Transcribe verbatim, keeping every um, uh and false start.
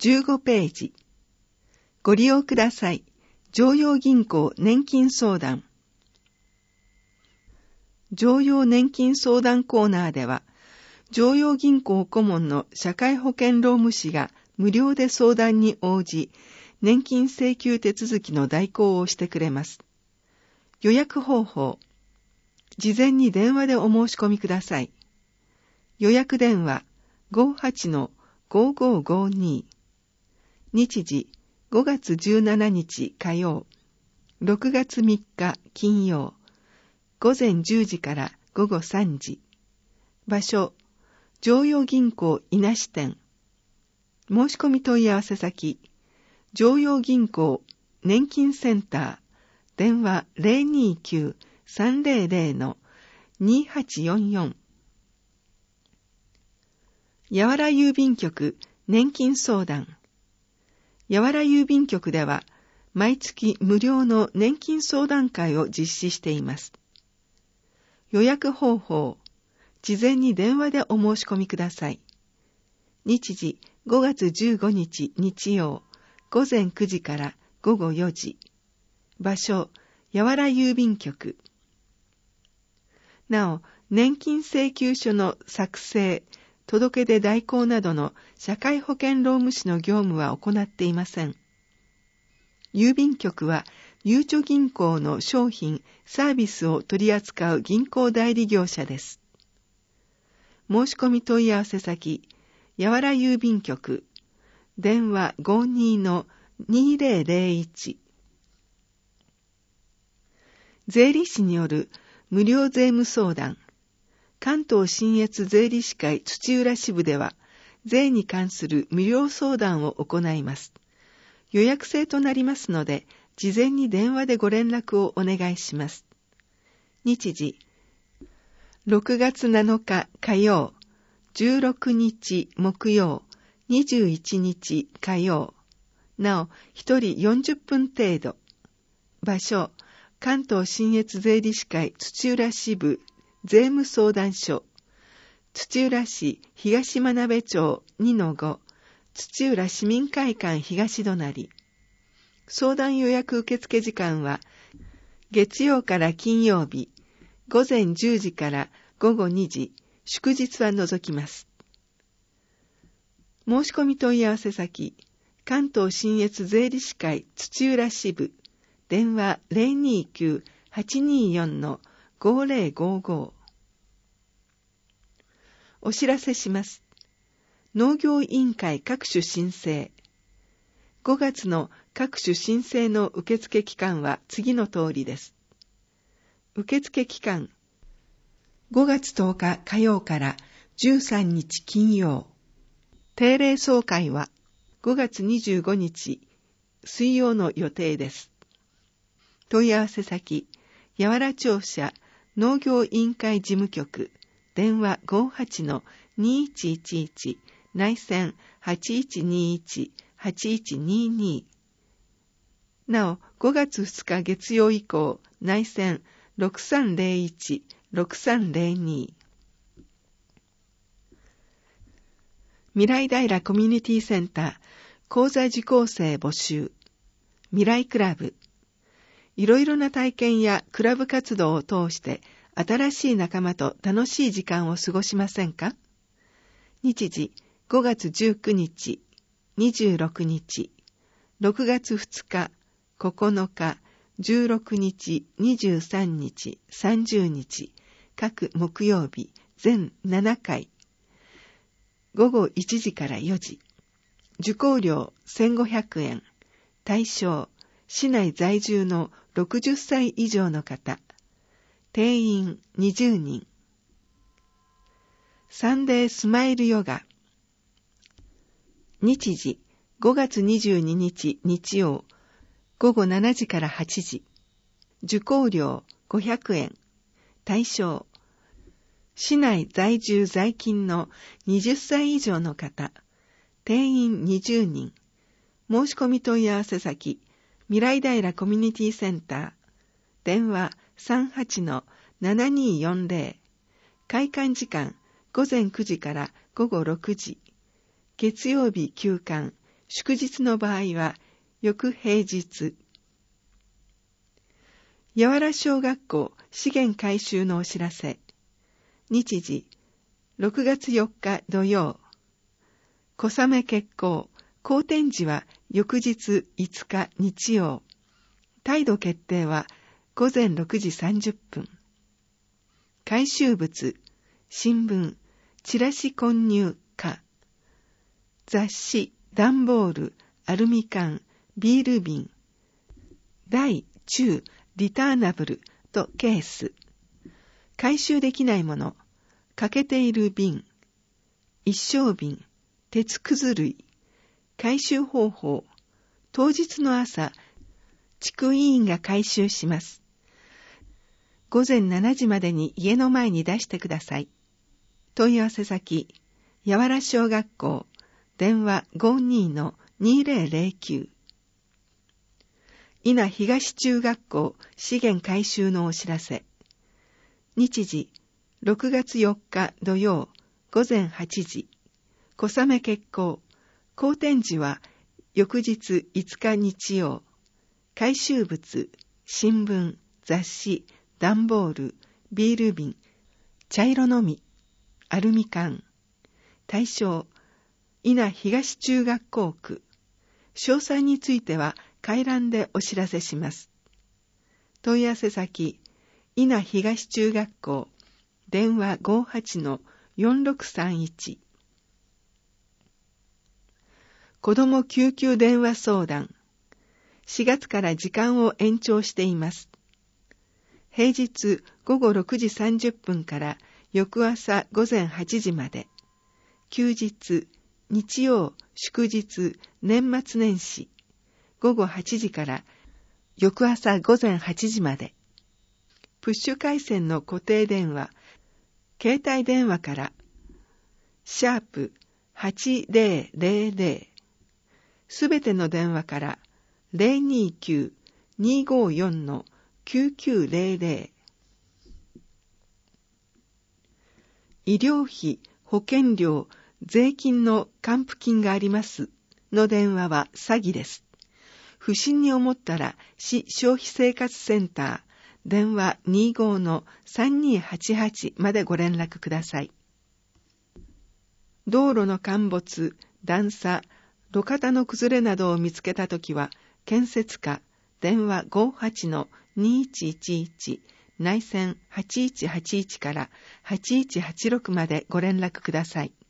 じゅうごページ。ご利用ください。常陽銀行年金相談。常陽年金相談コーナーでは、常陽銀行顧問の社会保険労務士が無料で相談に応じ、年金請求手続きの代行をしてくれます。予約方法。事前に電話でお申し込みください。予約電話 ごーはちのごーごーごーに。日時ごがつじゅうしちにち火曜、ろくがつみっか金曜、午前じゅうじから午後さんじ。場所、常陽銀行伊那支店。申し込み問い合わせ先、常陽銀行年金センター、電話 ゼロにきゅう さんゼロゼロ のにはちよんよん。やわら郵便局年金相談。やわら郵便局では、毎月無料の年金相談会を実施しています。予約方法、事前に電話でお申し込みください。日時ごがつじゅうごにち日曜、午前くじから午後よじ。場所、やわら郵便局。なお、年金請求書の作成、届け出代行などの社会保険労務士の業務は行っていません。郵便局は、ゆうちょ銀行の商品、サービスを取り扱う銀行代理業者です。申し込み問い合わせ先、やわら郵便局、電話 ごーにーのにーぜろぜろいち。税理士による無料税務相談。関東信越税理士会土浦支部では、税に関する無料相談を行います。予約制となりますので、事前に電話でご連絡をお願いします。日時、ろくがつなのか火曜、じゅうろくにち木曜、にじゅういちにち火曜。なお、ひとりよんじゅっぷん程度。場所、関東信越税理士会土浦支部税務相談所、土浦市東真鍋町 にのご、土浦市民会館東隣。相談予約受付時間は、月曜から金曜日、午前じゅうじから午後にじ、祝日は除きます。申し込み問い合わせ先、関東信越税理士会土浦支部、電話 ゼロにきゅう はちにーよん のごゼロごご。お知らせします。農業委員会各種申請。ごがつの各種申請の受付期間は次の通りです。受付期間、ごがつとおか火曜からじゅうさんにち金曜。定例総会はごがつにじゅうごにち水曜の予定です。問い合わせ先、やわら庁舎農業委員会事務局、電話 ごーはちのにいちいちいち、内線はちいちにいち はちいちにに。なお、ごがつふつか月曜以降、内線ろくさんぜろいち ろくさんぜろに。未来平コミュニティセンター講座受講生募集。未来クラブ。いろいろな体験やクラブ活動を通して新しい仲間と楽しい時間を過ごしませんか？日時ごがつじゅうくにち、にじゅうろくにち、ろくがつふつか、ここのか、じゅうろくにち、にじゅうさんにち、さんじゅうにち、各木曜日、全ななかい。ごごいちじからよじ。受講料せんごひゃくえん。対象、市内在住のろくじゅっさい以上の方。定員にじゅうにん。サンデースマイルヨガ。日時、ごがつにじゅうににち日曜、ごごしちじからはちじ。受講料ごひゃくえん。対象、市内在住在勤のはたち以上の方。定員にじゅうにん。申し込み問い合わせ先、未来平コミュニティセンター。電話 さんはちのななにーよんぜろ。開館時間、午前くじから午後ろくじ。月曜日休館、 祝日の場合は翌平日。八原小学校資源回収のお知らせ。日時、ろくがつよっか土曜。小雨決行。好天時は翌日いつか日曜。態度決定はごぜんろくじさんじゅっぷん。回収物、新聞、チラシ混入可。雑誌、段ボール、アルミ缶、ビール瓶。大、中、リターナブルとケース。回収できないもの、欠けている瓶、一升瓶、鉄くず類。回収方法、当日の朝、地区委員が回収します。ごぜんしちじまでに家の前に出してください。問い合わせ先、八原小学校、電話 ごじゅうにのにせんきゅう。伊那東中学校資源回収のお知らせ。日時、ろくがつよっか土曜、ごぜんはちじ。小雨決行。好天時は翌日いつか日曜。回収物、新聞、雑誌、段ボール、ビール瓶、茶色のみ、アルミ缶。対象、伊那東中学校区。詳細については回覧でお知らせします。問い合わせ先、伊那東中学校、電話 ごじゅうはちのよんろくさんいち。子ども救急電話相談。しがつから時間を延長しています。平日ごごろくじさんじゅっぷんから翌朝ごぜんはちじまで。休日、日曜、祝日、年末年始。ごごはちじから翌朝ごぜんはちじまで。プッシュ回線の固定電話、携帯電話から、シャープはちぜろぜろぜろ。すべての電話から、ゼロにきゅう にーごーよん のきゅうきゅうゼロゼロ。医療費、保険料、税金の還付金がありますの電話は詐欺です。不審に思ったら市消費生活センター電話 にじゅうごのさんにーはちはち までご連絡ください。道路の陥没、段差、路肩の崩れなどを見つけたときは、建設課電話 ごじゅうはちのにいちいちいち 内線はちいちはちいちからはちいちはちろくまでご連絡ください。